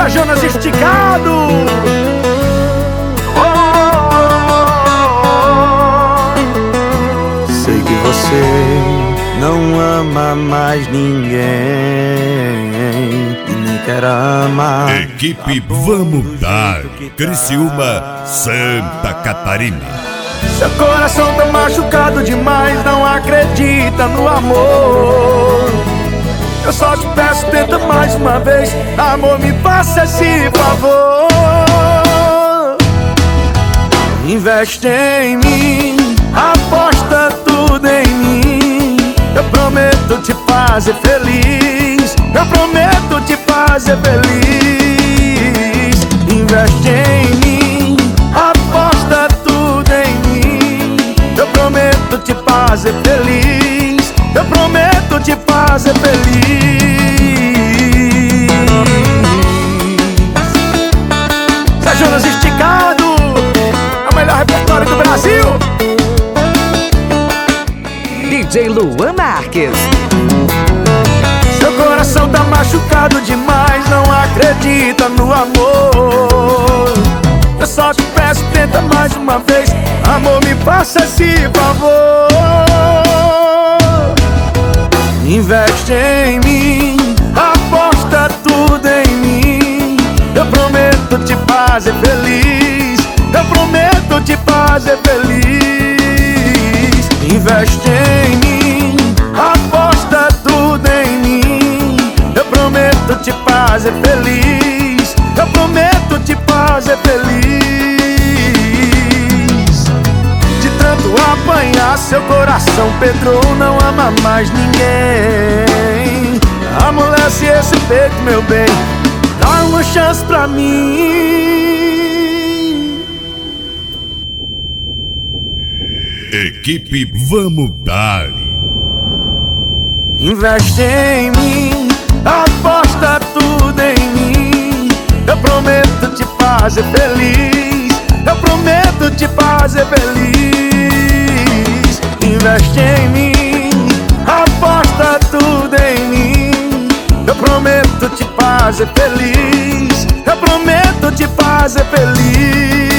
Pra Jonas Esticado. Sei que você não ama mais ninguém e nem quer amar. Equipe Vamos Dar, Criciúma, Santa Catarina. Seu coração tá machucado demais, não acredita no amor. Eu só te peço, tenta mais uma vez. Amor, me faça esse favor. Investe em mim, aposta tudo em mim. Eu prometo te fazer feliz. Eu prometo te fazer feliz. Investe em mim, aposta tudo em mim. Eu prometo te fazer feliz. Eu prometo te fazer feliz. Zé Jonas Esticado é o melhor repertório do Brasil. DJ Luan Marques. Seu coração tá machucado demais, não acredita no amor. Eu só te peço, tenta mais uma vez. Amor, me faça esse favor. Investe em mim, aposta tudo em mim. Eu prometo te fazer feliz. Eu prometo te fazer feliz. Investe em mim, aposta tudo em mim. Eu prometo te fazer feliz. Eu prometo te fazer feliz. De tanto apanhar, seu coração pedrou, não ama mais ninguém. Amolece esse peito, meu bem, dá uma chance pra mim. Equipe Vamos Dar. Investe em mim, aposta tudo em mim. Eu prometo te fazer feliz. Eu prometo te fazer feliz. Investe em mim, aposta tudo em mim. Eu prometo te fazer feliz. Eu prometo te fazer feliz.